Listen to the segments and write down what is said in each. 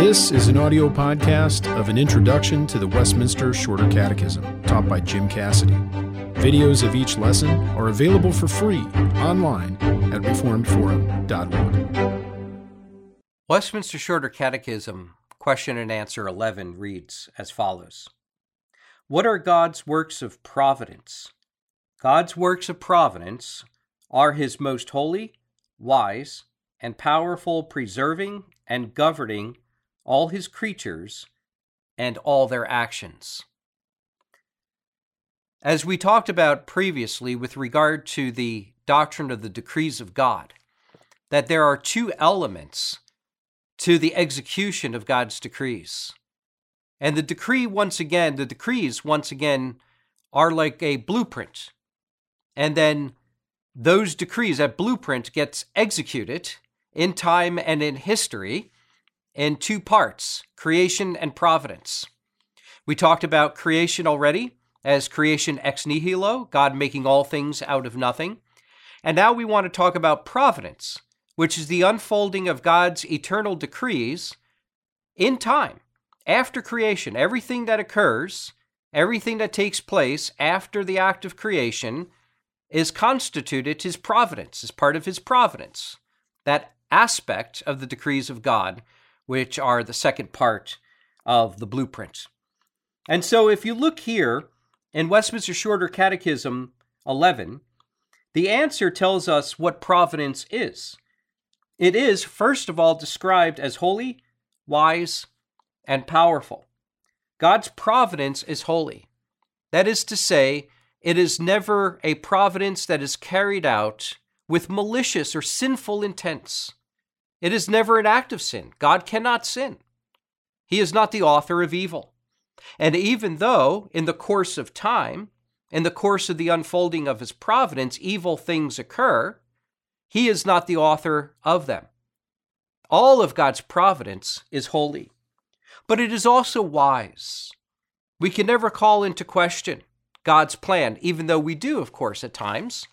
This is an audio podcast of an introduction to the Westminster Shorter Catechism, taught by Jim Cassidy. Videos of each lesson are available for free online at reformedforum.org. Westminster Shorter Catechism, question and answer 11 reads as follows. What are God's works of providence? God's works of providence are his most holy, wise, and powerful preserving and governing all his creatures and all their actions. As we talked about previously with regard to the doctrine of the decrees of God, that there are two elements to the execution of God's decrees. And the decrees once again are like a blueprint. And then those decrees, that blueprint gets executed in time and in history in two parts, creation and providence. We talked about creation already as creation ex nihilo, God making all things out of nothing. And now we want to talk about providence, which is the unfolding of God's eternal decrees in time, after creation. Everything that occurs, everything that takes place after the act of creation is constituted his providence, is part of his providence. That aspect of the decrees of God, which are the second part of the blueprint. And so if you look here in Westminster Shorter Catechism 11, the answer tells us what providence is. It is, first of all, described as holy, wise, and powerful. God's providence is holy. That is to say, it is never a providence that is carried out with malicious or sinful intents. It is never an act of sin. God cannot sin. He is not the author of evil. And even though in the course of time, in the course of the unfolding of his providence, evil things occur, he is not the author of them. All of God's providence is holy, but it is also wise. We can never call into question God's plan, even though we do, of course, at times.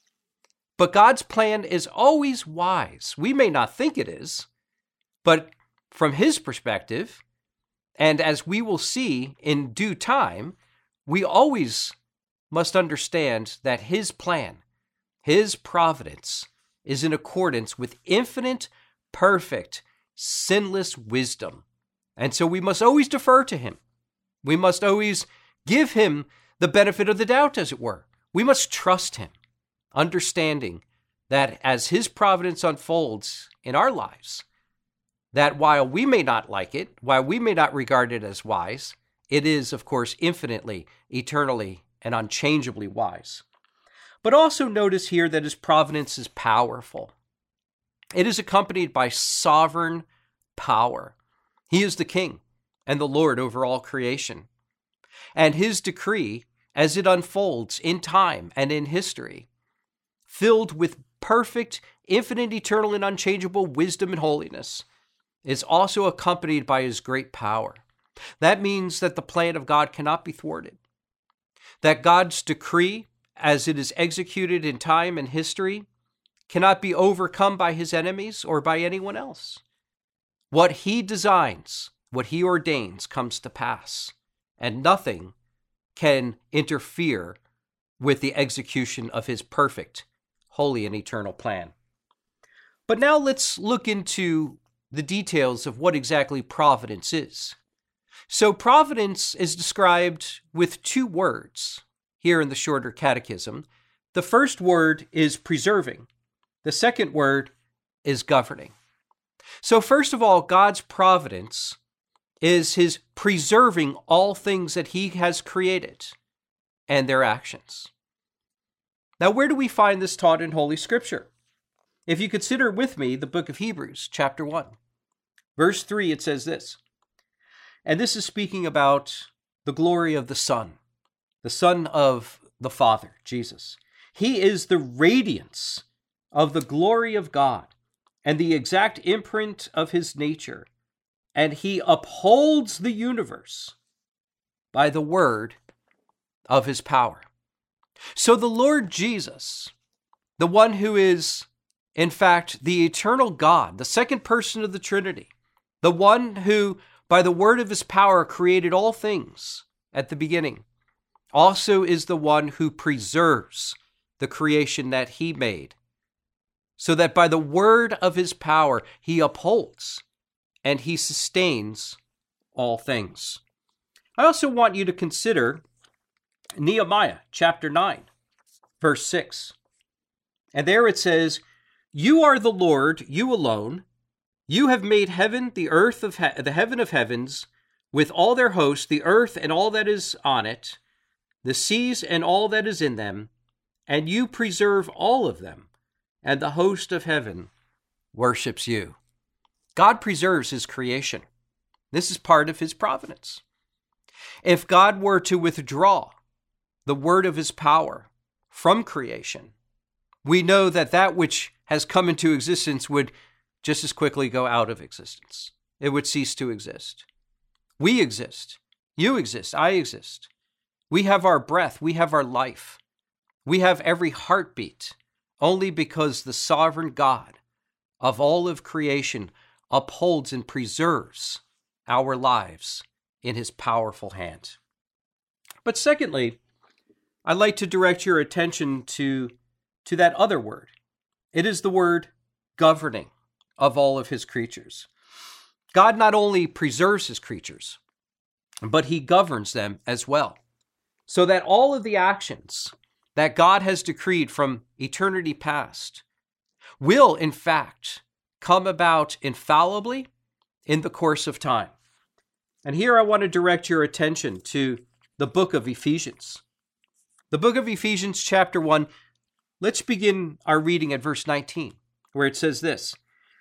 But God's plan is always wise. We may not think it is, but from his perspective, and as we will see in due time, we always must understand that his plan, his providence, is in accordance with infinite, perfect, sinless wisdom. And so we must always defer to him. We must always give him the benefit of the doubt, as it were. We must trust him, understanding that as his providence unfolds in our lives, that while we may not like it, while we may not regard it as wise, it is, of course, infinitely, eternally, and unchangeably wise. But also notice here that his providence is powerful. It is accompanied by sovereign power. He is the king and the Lord over all creation. And his decree, as it unfolds in time and in history, filled with perfect, infinite, eternal, and unchangeable wisdom and holiness, is also accompanied by his great power. That means that the plan of God cannot be thwarted. That God's decree, as it is executed in time and history, cannot be overcome by his enemies or by anyone else. What he designs, what he ordains, comes to pass, and nothing can interfere with the execution of his perfect, holy, and eternal plan. But now let's look into the details of what exactly providence is. So providence is described with two words here in the Shorter Catechism. The first word is preserving. The second word is governing. So first of all, God's providence is his preserving all things that he has created and their actions. Now, where do we find this taught in Holy Scripture? If you consider with me the book of Hebrews, chapter 1, verse 3, it says this, and this is speaking about the glory of the Son of the Father, Jesus. He is the radiance of the glory of God and the exact imprint of his nature, and he upholds the universe by the word of his power. So the Lord Jesus, the one who is, in fact, the eternal God, the second person of the Trinity, the one who, by the word of his power, created all things at the beginning, also is the one who preserves the creation that he made, so that by the word of his power he upholds and he sustains all things. I also want you to consider Nehemiah chapter 9, verse 6. And there it says, "You are the Lord, you alone. You have made heaven, the earth of the heaven of heavens, with all their hosts, the earth and all that is on it, the seas and all that is in them, and you preserve all of them, and the host of heaven worships you." God preserves his creation. This is part of his providence. If God were to withdraw the word of his power from creation, we know that that which has come into existence would just as quickly go out of existence. It would cease to exist. We exist. You exist. I exist. We have our breath. We have our life. We have every heartbeat only because the sovereign God of all of creation upholds and preserves our lives in his powerful hand. But secondly, I'd like to direct your attention to that other word. It is the word governing of all of his creatures. God not only preserves his creatures, but he governs them as well, so that all of the actions that God has decreed from eternity past will, in fact, come about infallibly in the course of time. And here I want to direct your attention to the book of Ephesians. The book of Ephesians, chapter 1, let's begin our reading at verse 19, where it says this,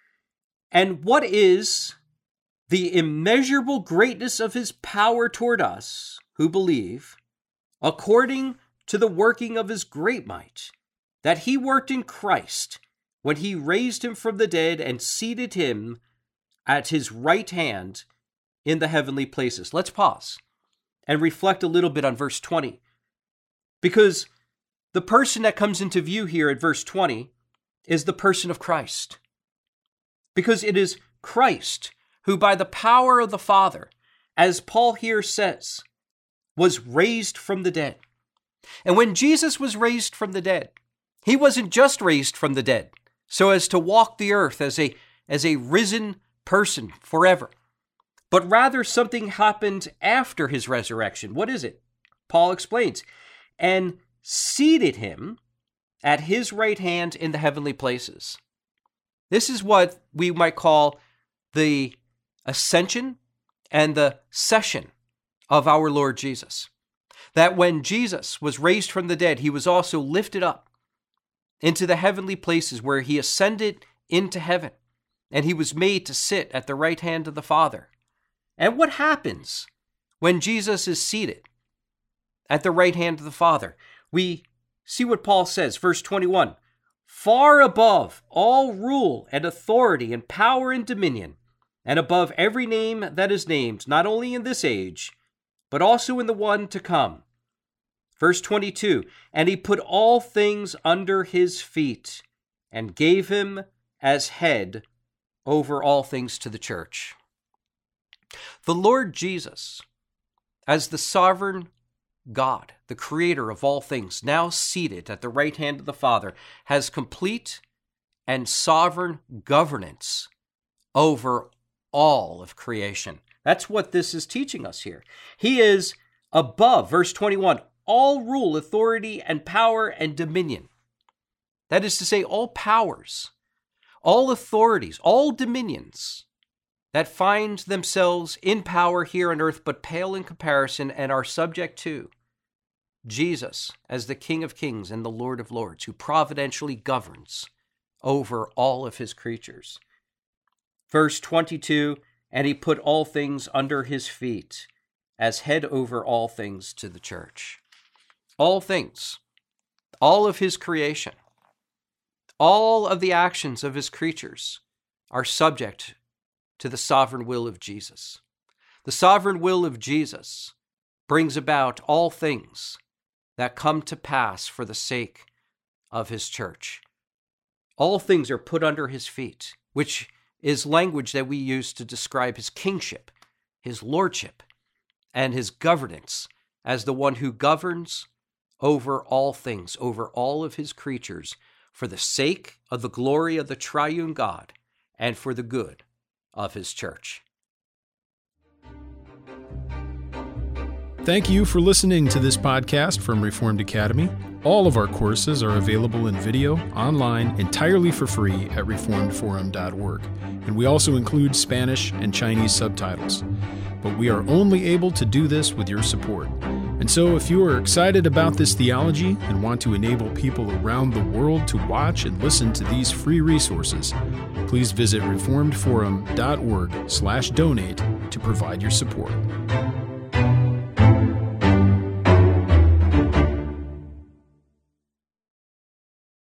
"And what is the immeasurable greatness of his power toward us who believe, according to the working of his great might, that he worked in Christ when he raised him from the dead and seated him at his right hand in the heavenly places." Let's pause and reflect a little bit on verse 20, because the person that comes into view here at verse 20 is the person of Christ. Because it is Christ who, by the power of the Father, as Paul here says, was raised from the dead. And when Jesus was raised from the dead, he wasn't just raised from the dead so as to walk the earth as a risen person forever, but rather something happened after his resurrection. What is it? Paul explains, "And seated him at his right hand in the heavenly places." This is what we might call the ascension and the session of our Lord Jesus. That when Jesus was raised from the dead, he was also lifted up into the heavenly places where he ascended into heaven, and he was made to sit at the right hand of the Father. And what happens when Jesus is seated at the right hand of the Father? We see what Paul says, verse 21, "Far above all rule and authority and power and dominion, and above every name that is named, not only in this age, but also in the one to come." Verse 22, "And he put all things under his feet, and gave him as head over all things to the church." The Lord Jesus, as the sovereign God, the creator of all things, now seated at the right hand of the Father, has complete and sovereign governance over all of creation. That's what this is teaching us here. He is above, verse 21, all rule, authority, and power and dominion. That is to say, all powers, all authorities, all dominions that find themselves in power here on earth, but pale in comparison and are subject to Jesus as the King of Kings and the Lord of Lords, who providentially governs over all of his creatures. Verse 22, "And he put all things under his feet as head over all things to the church." All things, all of his creation, all of the actions of his creatures are subject to the sovereign will of Jesus. The sovereign will of Jesus brings about all things that come to pass for the sake of his church. All things are put under his feet, which is language that we use to describe his kingship, his lordship, and his governance as the one who governs over all things, over all of his creatures, for the sake of the glory of the triune God and for the good of his church. Thank you for listening to this podcast from Reformed Academy. All of our courses are available in video, online, entirely for free at reformedforum.org. And we also include Spanish and Chinese subtitles. But we are only able to do this with your support. And so if you are excited about this theology and want to enable people around the world to watch and listen to these free resources, please visit reformedforum.org/donate to provide your support.